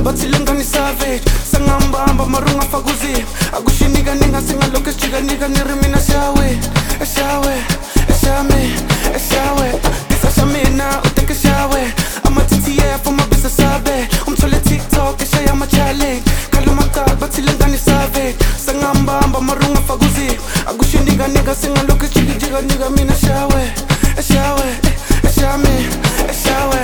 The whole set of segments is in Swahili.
bathi lengane savage sangambamba marunga fakuzi akushinika ninga singaloke jikanika niri mina shawe shawe shame shawe disasha mina uteke shawe ama TTF uma bisa sabe umthole TikTok eshaya ama challenge kaluma qala bathi lengane savage sangambamba marunga fakuzi akushinika ninga singaloke jikanika mina shawe shawe shame shawe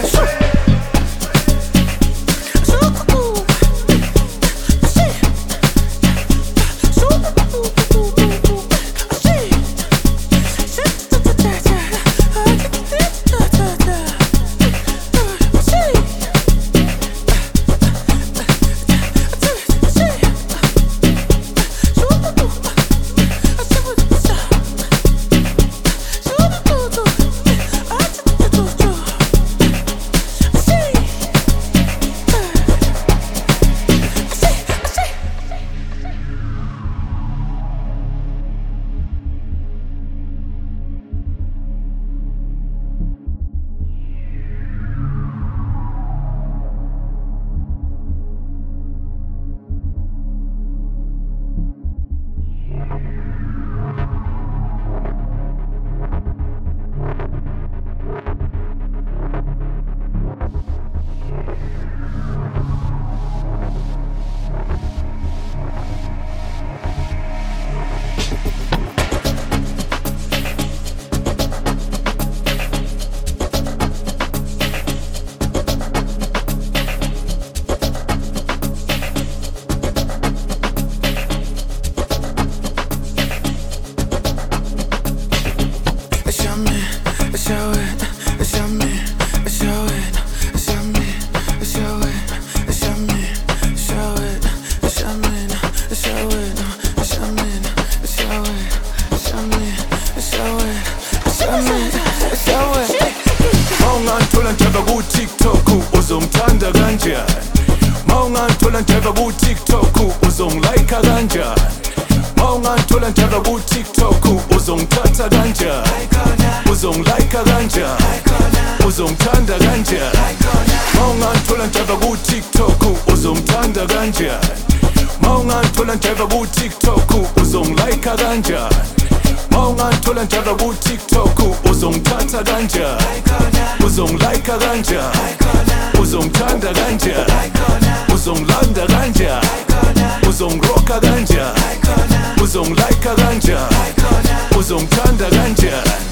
Mawungathola ku TikTok uzongithanda kanjani Mawungathola ku TikTok uzongilike kanjani Mawungathola ku TikTok uzongithatha kanjani Uzongilike kanjani Uzongithanda kanjani Mawungathola ku TikTok uzongithanda kanjani Mawungathola ku TikTok uzongilike kanjani Mawungathola ku TikTok uzongithatha kanjani Uzongilike kanjani Uzongithanda kanjani Uzongilanda kanjani Uzongiroka kanjani Uzongilike kanjani Uzongithanda kanjani